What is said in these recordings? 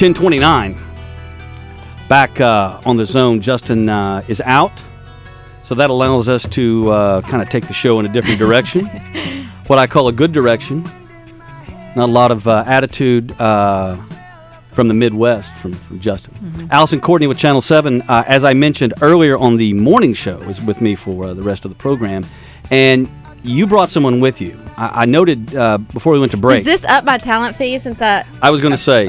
10:29. Back on the zone, Justin is out, so that allows us to kind of take the show in a different direction, what I call a good direction. Not a lot of attitude from the Midwest from Justin. Mm-hmm. Allison Courtney with Channel 7, as I mentioned earlier on the morning show, is with me for the rest of the program, and you brought someone with you. I noted before we went to break. Is this up my talent fee since I was going to say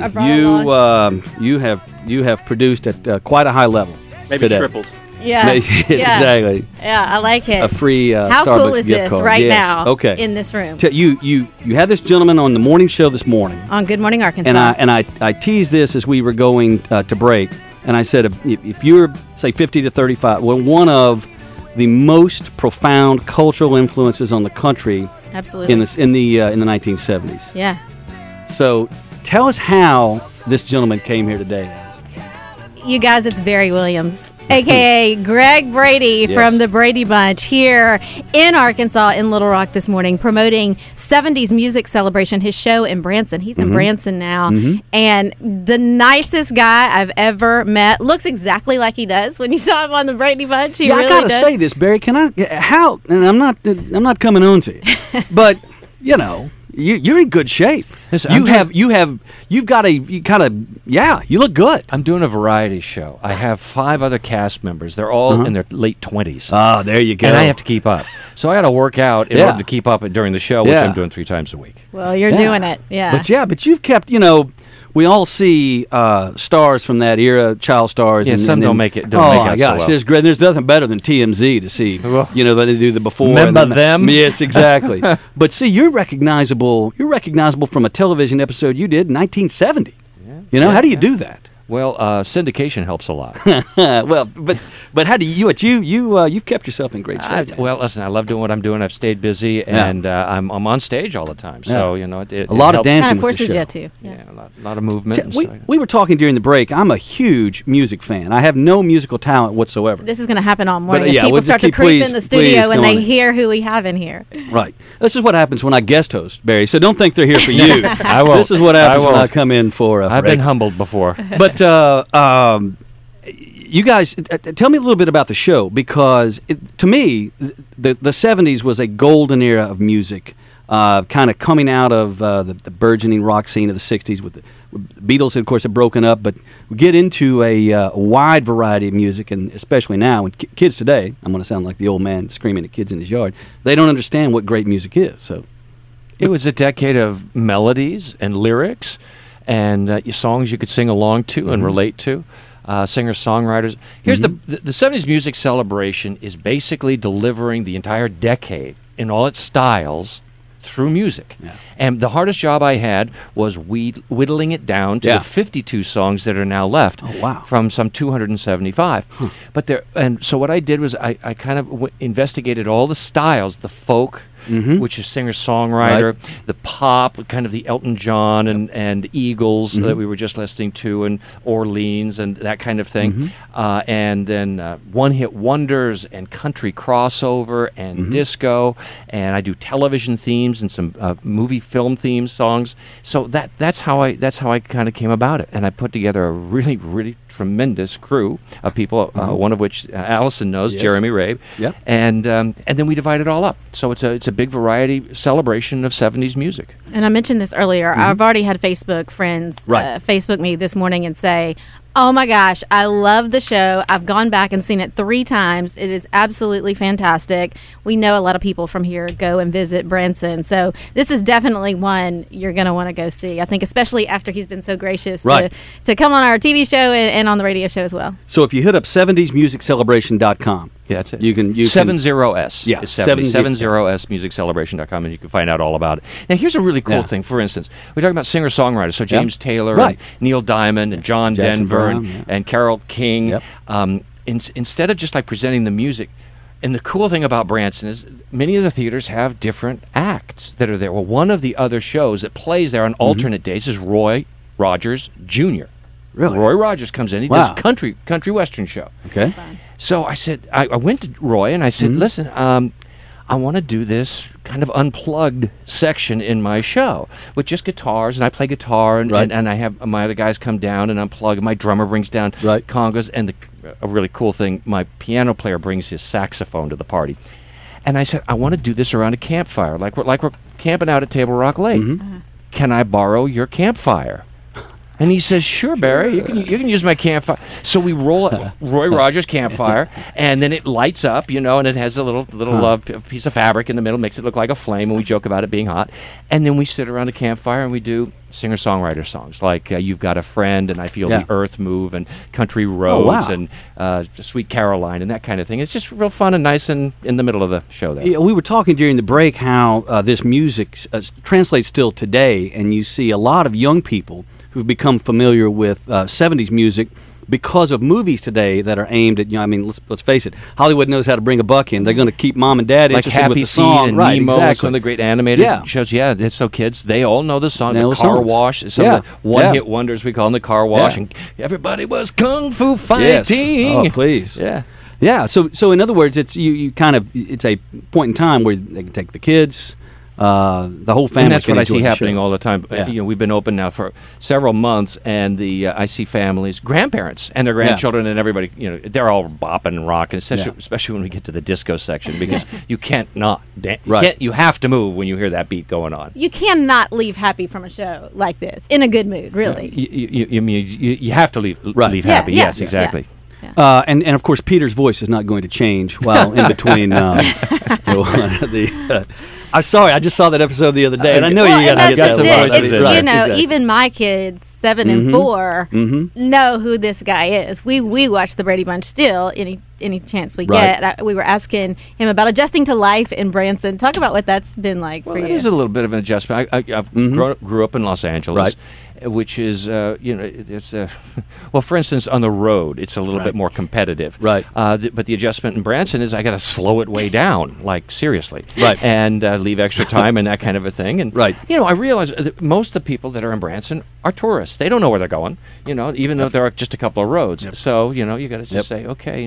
you have produced at quite a high level. Maybe today. tripled. Yeah. Exactly. Yeah, I like it. A free How Starbucks cool is gift this card. right Yes. now Okay. in this room? You had this gentleman on the morning show this morning. On Good Morning Arkansas. And I teased this as we were going to break, and I said if you're say 50 to 35, well, one of the most profound cultural influences on the country. Absolutely. In the 1970s. Yeah. So tell us how this gentleman came here today. You guys, it's Barry Williams, a.k.a. Greg Brady from the Brady Bunch, here in Arkansas, in Little Rock this morning, promoting 70s Music Celebration, his show in Branson. He's in Branson now. And the nicest guy I've ever met. Looks exactly like he does when you saw him on the Brady Bunch. He really I gotta does. say this, Barry. Can I? How? And I'm not coming on to you, but you know. You're in good shape. Listen, You've got you look good. I'm doing a variety show. I have 5 other cast members. They're all in their late 20s. Oh, there you go. And I have to keep up. So I got to work out in order to keep up during the show, which I'm doing 3 times a week. Well, you're doing it. Yeah. But you've kept, we all see stars from that era, child stars. Yeah, some don't make it. Don't oh make my it gosh, so well. there's nothing better than TMZ to see. That they do the before. Remember them? Yes, exactly. But see, you're recognizable from a television episode you did in 1970. Yeah. How do you do that? Well, syndication helps a lot. Well, but how do you've kept yourself in great shape. Well, listen, I love doing what I'm doing. I've stayed busy, and I'm on stage all the time. So it a lot of dancing kind of with the forces show. you to. Yeah, a lot of movement. And stuff. We were talking during the break. I'm a huge music fan. I have no musical talent whatsoever. This is going to happen all morning as yeah, people we'll start to just creep in the studio when they going. hear who we have in here. Right. This is what happens when I guest host, Barry. So don't think they're here for you. I won't. This is what happens when I won't. come in for. I've been humbled before. But you guys, tell me a little bit about the show, because to me, the 70s was a golden era of music, kind of coming out of the burgeoning rock scene of the 60s. With the Beatles, of course, had broken up, but we get into a wide variety of music, and especially now, when kids today, I'm going to sound like the old man screaming at kids in his yard, they don't understand what great music is. So it was a decade of melodies and lyrics and songs you could sing along to and relate to. Singer-songwriters. Here's the 70s Music Celebration is basically delivering the entire decade in all its styles through music. Yeah. And the hardest job I had was whittling it down to the 52 songs that are now left from some 275. So what I did was I kind of investigated all the styles, the folk, which is singer-songwriter, the pop, kind of the Elton John and Eagles that we were just listening to, and Orleans and that kind of thing, and then one-hit wonders and country crossover and disco, and I do television themes and some movie film theme songs. So that's how I kind of came about it, and I put together a really, really tremendous crew of people, one of which Allison knows, Jeremy Rabe, and then we divide it all up. So it's a big variety celebration of 70s music. And I mentioned this earlier. I've already had Facebook friends Facebook me this morning and say, oh my gosh, I love the show. I've gone back and seen it 3 times. It is absolutely fantastic. We know a lot of people from here go and visit Branson. So this is definitely one you're going to want to go see. I think especially after he's been so gracious to come on our TV show and on the radio show as well. So if you hit up 70smusiccelebration.com. Yeah, that's it. You can 70S. Yeah, it's 70smusiccelebration.com, and you can find out all about it. Now, here's a really cool thing. For instance, we're talking about singer-songwriters. So James Taylor, and Neil Diamond, and John Jackson Denver, Brown, and Carole King. Instead of just like presenting the music, and the cool thing about Branson is many of the theaters have different acts that are there. Well, one of the other shows that plays there on alternate days is Roy Rogers Jr. Really? Roy Rogers comes in. He does country western show. Okay. So I said, I went to Roy and I said, listen, I'm I want to do this kind of unplugged section in my show with just guitars, and I play guitar, and I have my other guys come down and unplug. My drummer brings down congas, and a really cool thing, my piano player brings his saxophone to the party. And I said, I want to do this around a campfire, like we're camping out at Table Rock Lake. Can I borrow your campfire? And he says, sure, Barry, you can use my campfire. So we roll a Roy Rogers campfire, and then it lights up, and it has a little piece of fabric in the middle, makes it look like a flame, and we joke about it being hot. And then we sit around the campfire and we do singer-songwriter songs like You've Got a Friend, and I Feel the Earth Move, and Country Roads, and Sweet Caroline, and that kind of thing. It's just real fun and nice in the middle of the show there. Yeah, we were talking during the break how this music translates still today, and you see a lot of young people who've become familiar with 70s music because of movies today that are aimed at, let's face it, Hollywood knows how to bring a buck in. They're going to keep mom and dad interested Happy with the song. And right, Nemo, exactly. some of the great animated shows. Yeah, it's so kids, they all know the song. The Car Wash, some of the one-hit wonders we call them, the Car Wash, and everybody was kung fu fighting. Yes. Oh, please. Yeah. Yeah, so in other words, it's it's a point in time where they can take the kids, the whole family. And that's what I see happening show. all the time. We've been open now for several months, and I see families, grandparents, and their grandchildren, and everybody. They're all bopping and rocking, especially when we get to the disco section, because you can't not dance. You have to move when you hear that beat going on. You cannot leave happy from a show like this in a good mood, really. You have to leave happy. Yes, exactly. Yeah. And of course, Peter's voice is not going to change while in between. I'm sorry, I just saw that episode the other day, and I know you got to get that voice. Exactly. Even my kids, 7 and 4, know who this guy is. We watch the Brady Bunch still any chance we get. We were asking him about adjusting to life in Branson. Talk about what that's been like for you. It is a little bit of an adjustment. I've grew up in Los Angeles. Which is, it's for instance, on the road, it's a little bit more competitive. Right. But the adjustment in Branson is I got to slow it way down, like seriously. Right. And leave extra time and that kind of a thing. And, I realize that most of the people that are in Branson are tourists. They don't know where they're going, even though there are just a couple of roads. Yep. So, you got to just say, okay,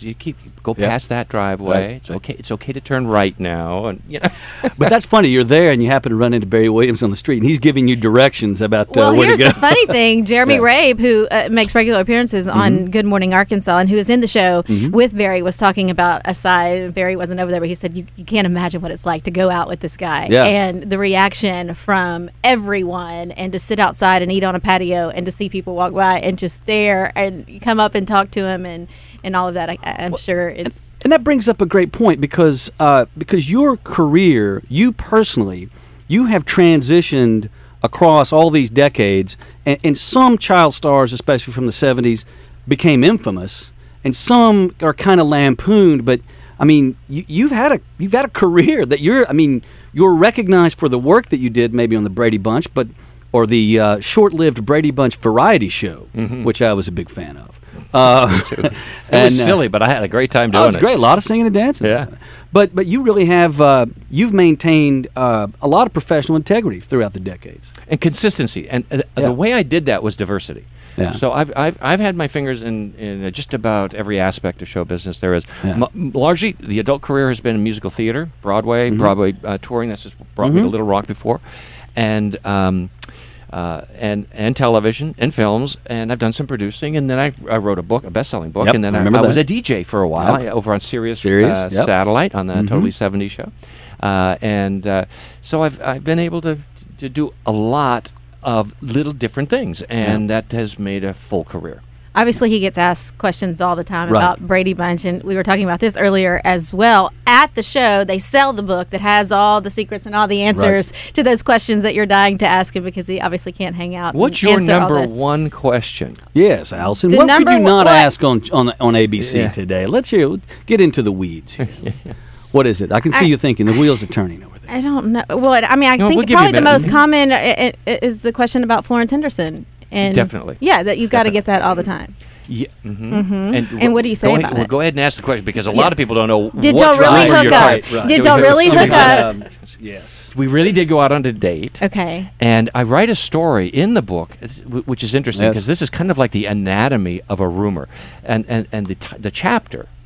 go past that driveway. It's okay. It's okay to turn right now. And, But that's funny. You're there and you happen to run into Barry Williams on the street, and he's giving you directions about here's the funny thing. Jeremy Rabe, who makes regular appearances on Good Morning Arkansas and who is in the show with Barry, was talking about a side. Barry wasn't over there, but he said, you can't imagine what it's like to go out with this guy. Yeah. And the reaction from everyone, and to sit outside and eat on a patio, and to see people walk by and just stare and come up and talk to him and all of that. I'm sure it's... And that brings up a great point because your career, you personally, you have transitioned across all these decades, and some child stars, especially from the 70s, became infamous, and some are kind of lampooned. But I mean, you've had a career that you're recognized for the work that you did, maybe on the Brady Bunch, or the short-lived Brady Bunch variety show, which I was a big fan of. It was silly, but I had a great time doing it. It was great, a lot of singing and dancing. Yeah. But you really have you've maintained a lot of professional integrity throughout the decades and consistency. And the way I did that was diversity. Yeah. So I've had my fingers in just about every aspect of show business there is. Yeah. Largely, the adult career has been in musical theater, Broadway touring. That's just brought me to Little Rock before, and television and films, and I've done some producing, and then I wrote a book, a best-selling book, and then I was a DJ for a while over on Sirius Satellite on the Totally 70s show, so I've been able to do a lot of little different things, and that has made a full career. Obviously, he gets asked questions all the time about Brady Bunch, and we were talking about this earlier as well. At the show, they sell the book that has all the secrets and all the answers to those questions that you're dying to ask him, because he obviously can't hang out. What's your number one question? Yes, Allison. What could you not ask on ABC today? Let's get into the weeds. What is it? I can see you thinking. The wheels are turning over there. I don't know. Well, I mean, I think probably the most common is the question about Florence Henderson. And definitely. Yeah, that you've got to get that all the time. Yeah. And what do you say about it? Well, go ahead and ask the question, because a lot of people don't know. Did y'all really hook up? Did y'all really hook up? Yes. We really did go out on a date. Okay. And I write a story in the book, which is interesting, because this is kind of like the anatomy of a rumor. And the chapter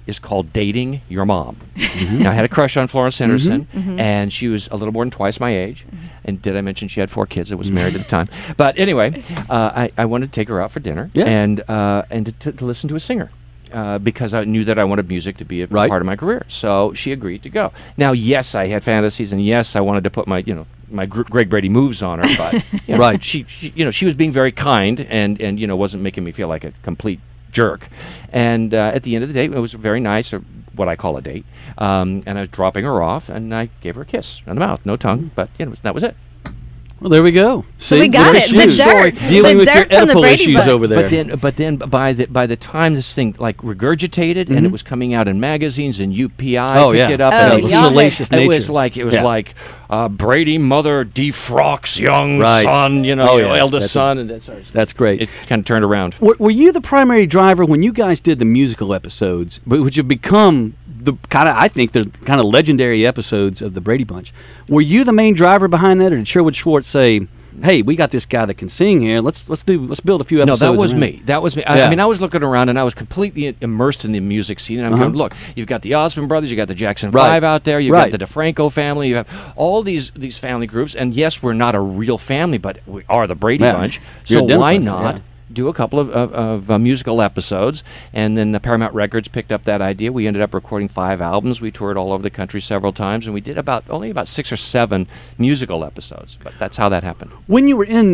is called Dating Your Mom. Now, I had a crush on Florence Henderson, and she was a little more than twice my age. And did I mention she had 4 kids? I was married at the time. But anyway, I wanted to take her out for dinner and to listen to a singer. Because I knew that I wanted music to be a part of my career. So she agreed to go. Now, yes, I had fantasies, and yes, I wanted to put my Greg Brady moves on her, but she was being very kind and wasn't making me feel like a complete jerk. And at the end of the day, it was very nice, or what I call a date. And I was dropping her off, and I gave her a kiss on the mouth, no tongue, but that was it. Well, there we go. So we got it. The dirt. Dealing with your from the Oedipal Brady issues book. over there. But then by the time this thing regurgitated and it was coming out in magazines and UPI picked it up, and the salacious nature. It was like Brady mother defrocks young son, eldest son, and that's great. It kind of turned around. Were you the primary driver when you guys did the musical episodes, which have become the I think they're kind of legendary episodes of the Brady Bunch? Were you the main driver behind that, or did Sherwood Schwartz say, "Hey, we got this guy that can sing here. Let's build a few episodes"? No, that was me. That was me. I mean, I was looking around and I was completely immersed in the music scene. And I'm going, look, you've got the Osmond brothers, you got the Jackson 5 out there, you've got the DeFranco family, you have all these family groups. And yes, we're not a real family, but we are the Brady Bunch. So why not do a couple of musical episodes? And then Paramount Records picked up that idea. We ended up recording 5 albums. We toured all over the country several times, and we did only about 6 or 7 musical episodes. But that's how that happened. When you were in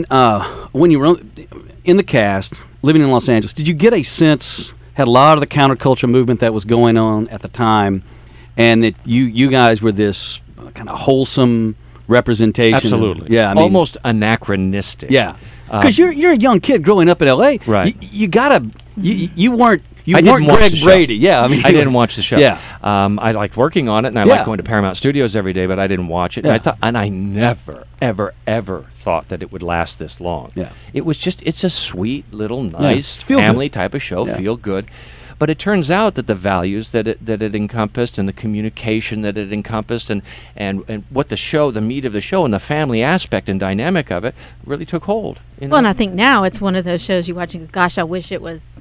the cast, living in Los Angeles, did you get a sense, had a lot of the counterculture movement that was going on at the time, and that you guys were this kind of wholesome representation? Absolutely. Yeah, I mean, almost anachronistic. Yeah. Because you're a young kid growing up in L.A. Right. You gotta. You weren't watch Greg the show. Brady. Yeah. I mean, I didn't watch the show. Yeah. I liked working on it, and I liked going to Paramount Studios every day, but I didn't watch it. Yeah. And I never, ever, ever thought that it would last this long. Yeah. It's a sweet little nice family type of show. Yeah. Feel good. But it turns out that the values that it encompassed, and the communication that it encompassed, and what the meat of the show, and the family aspect and dynamic of it really took hold. Well, and I think now it's one of those shows you watch and go, gosh, I wish it was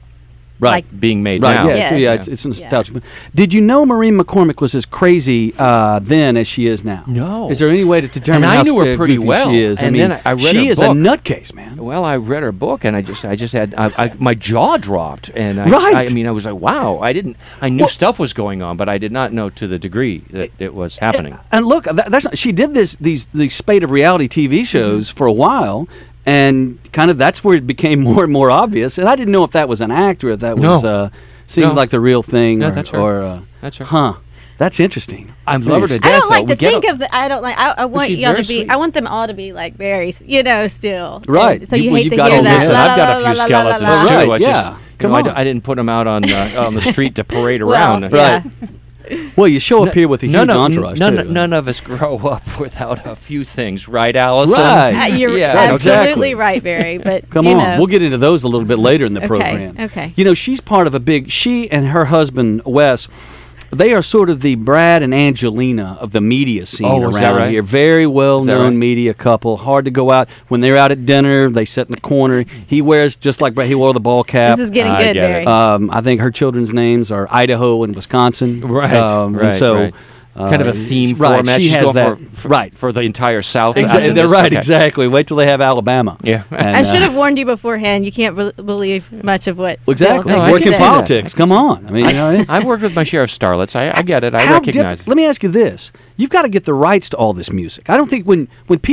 being made right, now. It's nostalgic. Yeah. Did you know Maureen McCormick was as crazy then as she is now? No. Is there any way to determine and how I knew her pretty well. she is? And then I read she her is book. a nutcase, man. Well, I read her book, and I just had my jaw dropped, and I was like, wow. I knew stuff was going on, but I did not know to the degree that it was happening. And look, she did these spate of reality TV shows for a while. And kind of that's where it became more and more obvious. And I didn't know if that was an act or if that was seemed like the real thing. No, that's her. That's her. Huh. That's interesting. I love her to death. I don't like to think of the. I don't like. I want y'all to be. Sweet. I want them all to be like very. Still. Right. And so you hate to hear that. Listen, I've got a few skeletons too. Right, yeah. Come on. I didn't put them out on the street to parade around. Right. Well, you show up here with a huge entourage, too. None of us grow up without a few things, right, Allison? Right. You're absolutely right, Barry. But come on, we'll get into those a little bit later in the program. Okay. She's part of she and her husband, Wes, they are sort of the Brad and Angelina of the media scene around here. Very well-known media couple. Hard to go out. When they're out at dinner, they sit in the corner. He wears, just like Brad, he wore the ball cap. This is getting good, Barry. I think her children's names are Idaho and Wisconsin. Right. And so... Right. Kind of a theme format. She has that for the entire South. Exactly. They're right. Okay. Exactly. Wait till they have Alabama. Yeah. And, I should have warned you beforehand. You can't believe much of what. Exactly. Work in politics. Come on. I mean, I've worked with my share of starlets. I get it. I recognize it. Let me ask you this: you've got to get the rights to all this music. I don't think when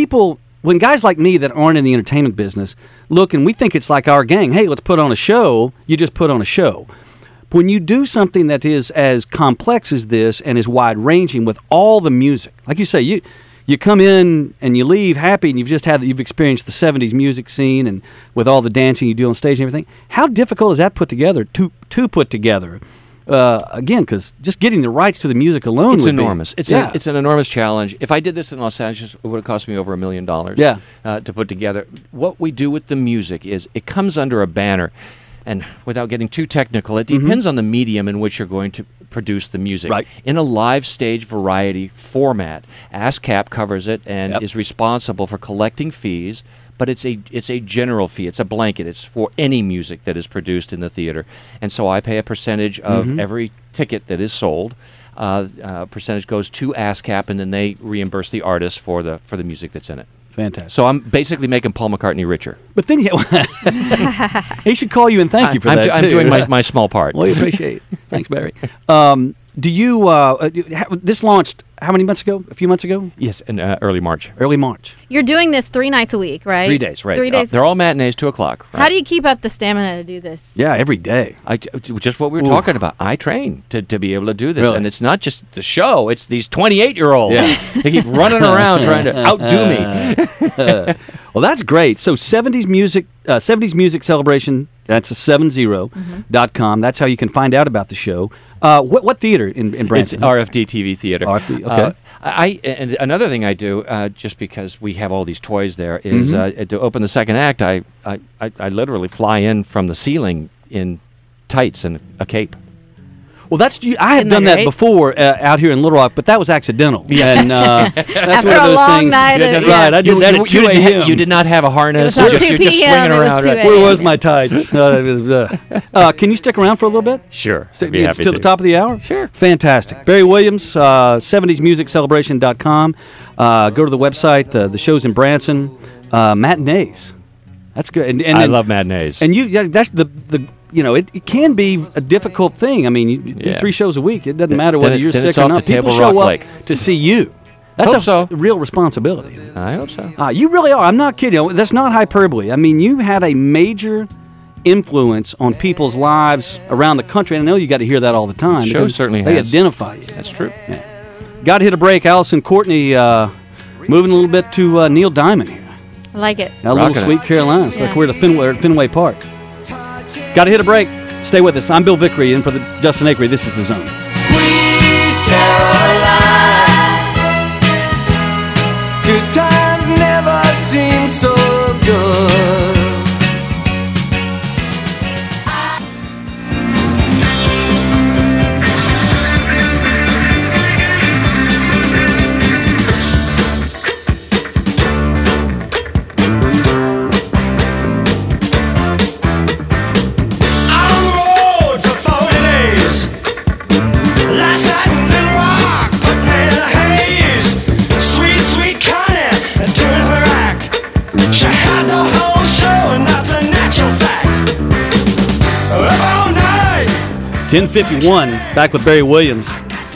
guys like me that aren't in the entertainment business look and we think it's like our gang. Hey, let's put on a show. You just put on a show. When you do something that is as complex as this and is wide-ranging with all the music, like you say, you come in and you leave happy and you've experienced the 70s music scene and with all the dancing you do on stage and everything, how difficult is that to put together? Again, because just getting the rights to the music alone it's would enormous. Be, it's an enormous challenge. If I did this in Los Angeles, it would have cost me over $1 million to put together. What we do with the music is it comes under a banner. And without getting too technical, it depends on the medium in which you're going to produce the music. Right. In a live stage variety format, ASCAP covers it and is responsible for collecting fees, but it's a general fee. It's a blanket. It's for any music that is produced in the theater. And so I pay a percentage of every ticket that is sold, percentage goes to ASCAP, and then they reimburse the artist for the music that's in it. Fantastic. So I'm basically making Paul McCartney richer. But then he should call you and thank you for that, I'm too. doing my small part. Well, we appreciate it. Thanks, Barry. Do you, this launched how many months ago? A few months ago? Yes, in early March. Early March. You're doing this 3 nights a week, right? 3 days, right. 3 days. They're all matinees, 2 o'clock. Right? How do you keep up the stamina to do this? Yeah, every day. Just what we were talking about. I train to be able to do this. Really? And it's not just the show. It's these 28-year-olds. Yeah. They keep running around trying to outdo me. Well, that's great. So 70s Music Celebration, that's a 70.com. That's how you can find out about the show. What theater in Branson? It's RFD TV Theater. RFD, okay. And another thing I do, just because we have all these toys there, is to open the second act, I literally fly in from the ceiling in tights and a cape. Well, I have done that before out here in Little Rock, but that was accidental. Yeah. And that's After one of a those long things. night of- Right, I did that at 2 a.m. You did not have a harness. It was You're on 2 just p.m., swinging it was around. 2 right? a.m. Where was my tights? Can you stick around for a little bit? Sure. To I'd be happy the top of the hour? Sure. Fantastic. Barry Williams, 70smusiccelebration.com. Go to the website. The show's in Branson. Matinees. That's good. And I love matinees. And that's the it can be a difficult thing. I mean, you do 3 shows a week. It doesn't matter whether you're then sick it's or off not. the People table, show Rock up Lake. to see you. That's Hope so. real responsibility. I hope so. You really are. I'm not kidding. That's not hyperbole. I mean, you had a major influence on people's lives around the country. And I know you got to hear that all the time. Show because certainly they has. identify you. That's true. Got to hit a break. Allison Courtney moving a little bit to Neil Diamond here. I like it. Now, a little Rocking it. Sweet Carolina. It's like Yeah. we're at Fenway Park. Got to hit a break. Stay with us. I'm Bill Vickery, and for Justin Acri, this is The Zone. Sweet Caroline, good times never seem so good. She had the whole show, and that's a natural fact. Up all night, 10:51, back with Barry Williams,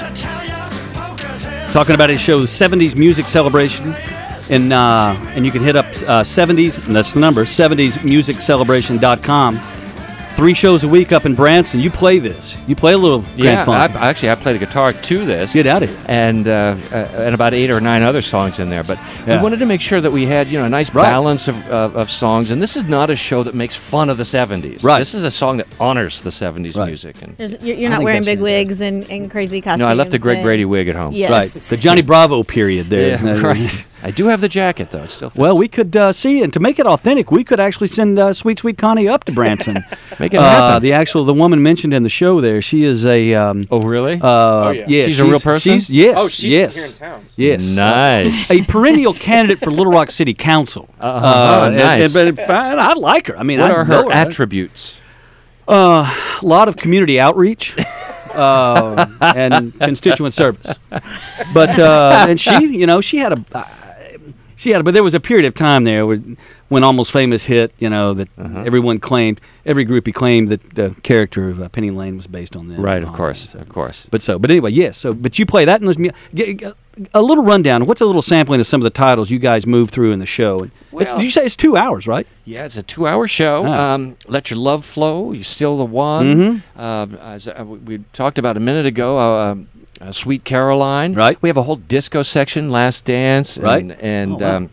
talking about his show 70s Music Celebration. And you can hit up 70s, and that's the number, 70smusiccelebration.com. 3 shows a week up in Branson. You play this. You play a little Grand Funk. I played the guitar to this. Get out of here. And about 8 or 9 other songs in there. But Yeah. we wanted to make sure that we had a nice balance of songs. And this is not a show that makes fun of the 70s. Right. This is a song that honors the 70s music. And You're I not think wearing that's big wigs and crazy costumes. no, I left the Greg and- Brady wig at home. Yes. Right. The Johnny Bravo period there. isn't it? right. I do have the jacket though. It still fits. Well, we could see, and to make it authentic, we could actually send Sweet Connie up to Branson. Make it happen. The woman mentioned in the show there, she is a. Oh, really? Yeah, She's a real person? She's yes. Oh, she's yes, here in town. Yes, Nice. a perennial candidate for Little Rock City Council. Nice. But fine, I like her. I mean, What I are know her attributes? A lot of community outreach. And constituent service, but and she had but there was a period of time there when Almost Famous hit, that everyone claimed, every groupie claimed that the character of Penny Lane was based on them. Right, of course. But anyway, yes. But you play that in those. A little rundown. What's a little sampling of some of the titles you guys moved through in the show? Well- You say it's 2 hours, right? Yeah, it's a 2-hour show. Ah. Let Your Love Flow. You're Still the One. As we talked about a minute ago, Sweet Caroline. Right. We have a whole disco section, Last Dance. Right. And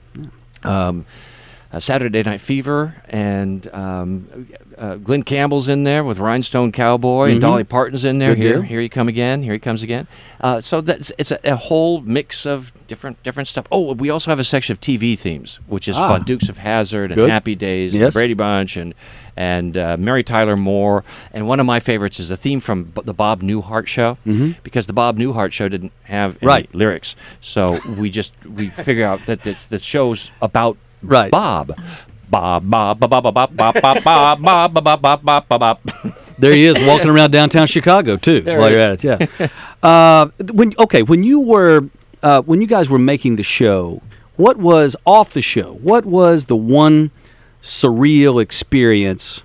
Saturday Night Fever. And Glenn Campbell's in there with Rhinestone Cowboy. And Dolly Parton's in there. Good deal. Here he comes again. So it's a whole mix of different stuff. Oh, we also have a section of TV themes, which is fun. Dukes of Hazzard and Good. Happy Days, and Yes. the Brady Bunch, and Mary Tyler Moore. And one of my favorites is the theme from the Bob Newhart Show, because the Bob Newhart Show didn't have any Right. lyrics. So we figure out that the show's about Right. Bob. Bob, Bob, Bob, Bob, Bob, Bob, Bob, Bob, Bob, Bob, Bob, Bob, Bob. There he is, walking around downtown Chicago too. There while he you're at it, yeah. When you guys were making the show, what was off the show? What was the one surreal experience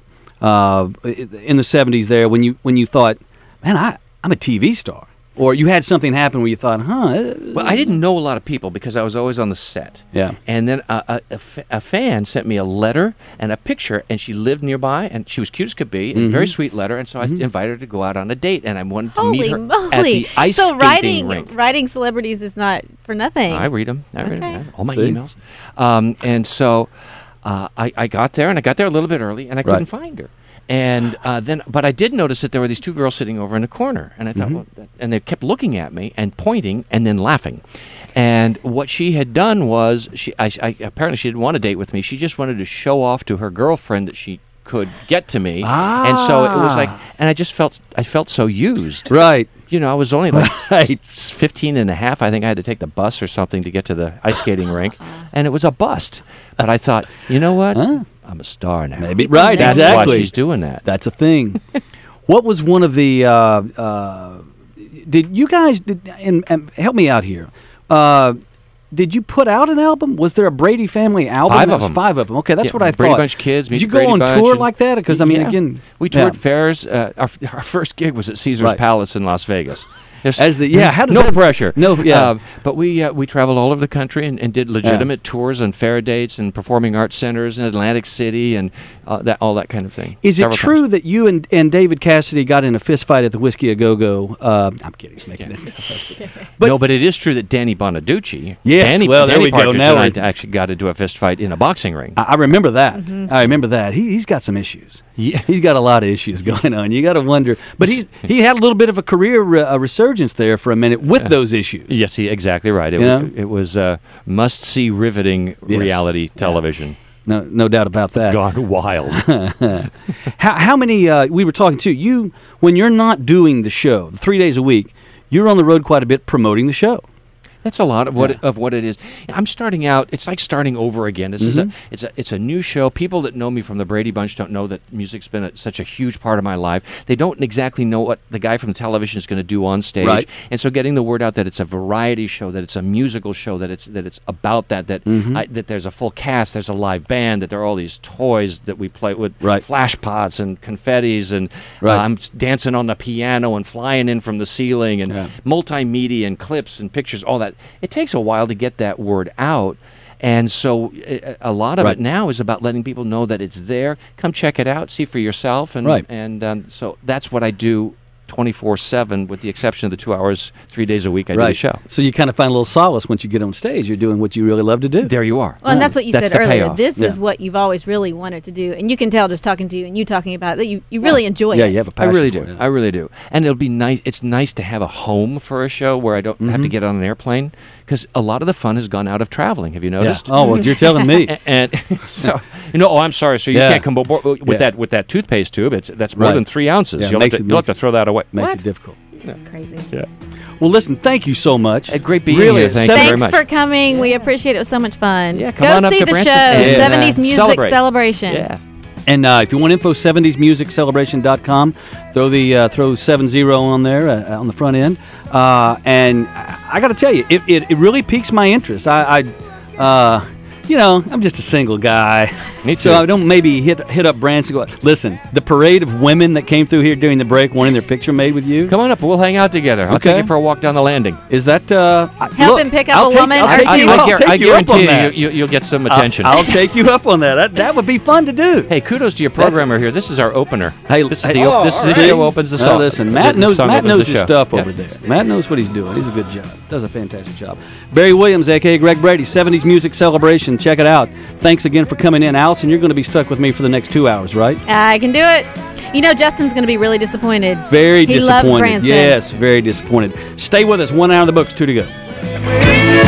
in the '70s there when you thought, man, I'm a TV star? Or you had something happen where you thought, Well, I didn't know a lot of people because I was always on the set. Yeah. And then a fan sent me a letter and a picture, and she lived nearby, and she was cute as could be, and very sweet letter. And so I invited her to go out on a date, and I wanted to meet her at the ice skating rink. Writing celebrities is not for nothing. I read them. All my See? emails. And so I got there, and I got there a little bit early, and I couldn't find her. And but I did notice that there were these two girls sitting over in the corner, and I thought, well, and they kept looking at me and pointing and then laughing. And what she had done was, apparently she didn't want to date with me. She just wanted to show off to her girlfriend that she could get to me. And so it was like, and I felt so used. right. You know, I was only like 15 and a half. I think I had to take the bus or something to get to the ice skating rink, and it was a bust. But I thought, you know what? I'm a star now. Maybe right, That's exactly. why she's doing that. That's a thing. What was one of the? Did you guys? And help me out here. Did you put out an album? Was there a Brady Family album? 5 of them. 5 of them. Okay, that's what I Brady thought. Bunch Kids. Did you Meet go Brady on Bunch tour and- like that? Because I mean, again, we toured fairs. Our first gig was at Caesar's Right. Palace in Las Vegas. There's How does no that pressure. No, yeah. But we traveled all over the country and did legitimate tours and fair dates and performing arts centers in Atlantic City and all that kind of thing. Is it Several true times. that you and David Cassidy got in a fist fight at the Whiskey A Go Go? I'm kidding, he's making this stuff up. But it is true that Danny Bonaducci, Yes, Danny, well, there Danny we go. Partridge Now and we're- I actually got into a fist fight in a boxing ring. I remember that. I remember that. He's got some issues. Yeah. He's got a lot of issues going on. You got to wonder. But he had a little bit of a career resurgence there for a minute with those issues. Yes, exactly right. It was must-see, riveting reality television. No doubt about that. Gone wild. How many? We were talking to you when you're not doing the show 3 days a week. You're on the road quite a bit promoting the show. That's a lot of what it is. I'm starting out. It's like starting over again. This is it's a new show. People that know me from the Brady Bunch don't know that music's been such a huge part of my life. They don't exactly know what the guy from television is going to do on stage. Right. And so getting the word out that it's a variety show, that it's a musical show, that it's about that that there's a full cast, there's a live band, that there are all these toys that we play with, flash pots and confettis, and I'm dancing on the piano and flying in from the ceiling, and multimedia and clips and pictures, all that. It takes a while to get that word out, and so a lot of it now is about letting people know that it's there. Come check it out, see for yourself, and so that's what I do 24/7, with the exception of the 2 hours, 3 days a week I do the show. So you kind of find a little solace once you get on stage. You're doing what you really love to do. There you are. Well, and that's what you That's said the earlier. payoff. This is what you've always really wanted to do, and you can tell just talking to you and you talking about it that you really enjoy it. Yeah, you have a passion. I really for do. it. I really do. And it'll be nice. It's nice to have a home for a show where I don't have to get on an airplane, because a lot of the fun has gone out of traveling. Have you noticed? Oh, well, you're telling me. And so, I'm sorry. So you can't come aboard with that toothpaste tube. That's more than 3 ounces. Yeah, You'll have to throw that away. Makes it difficult. That's crazy. Yeah. Well, listen, thank you so much. Great being Really, here. Thank you very Thanks much. for coming. We appreciate it. It was so much fun. Yeah, come Go on up see to the Branson. show, Yeah. 70s Music Celebrate. Celebration. Yeah. And if you want info, 70smusiccelebration.com. Throw 70 on there on the front end. And I got to tell you, it really piques my interest. I'm just a single guy. Me too. So I don't maybe hit up Branson and go, listen, the parade of women that came through here during the break wanting their picture made with you. Come on up. We'll hang out together. I'll take you for a walk down the landing. Is that... Help him pick up a woman I'll or take two. you up- I'll I take you up on guarantee that. you'll get some attention. I'll take you up on that. That would be fun to do. Hey, kudos to your programmer here. This is our opener. Hey, this is hey, the show opens the Now song. listen, Matt The knows song Matt opens knows the his show. stuff Yeah. over there. Matt knows what he's doing. He's a good job. Does a fantastic job. Barry Williams, a.k.a. Greg Brady, 70s Music Celebration. Check it out. Thanks again for coming in. Allison, you're going to be stuck with me for the next 2 hours, right? I can do it. Justin's going to be really disappointed. Very he disappointed. loves Branson. Yes, very disappointed. Stay with us. 1 hour in the books, 2 to go.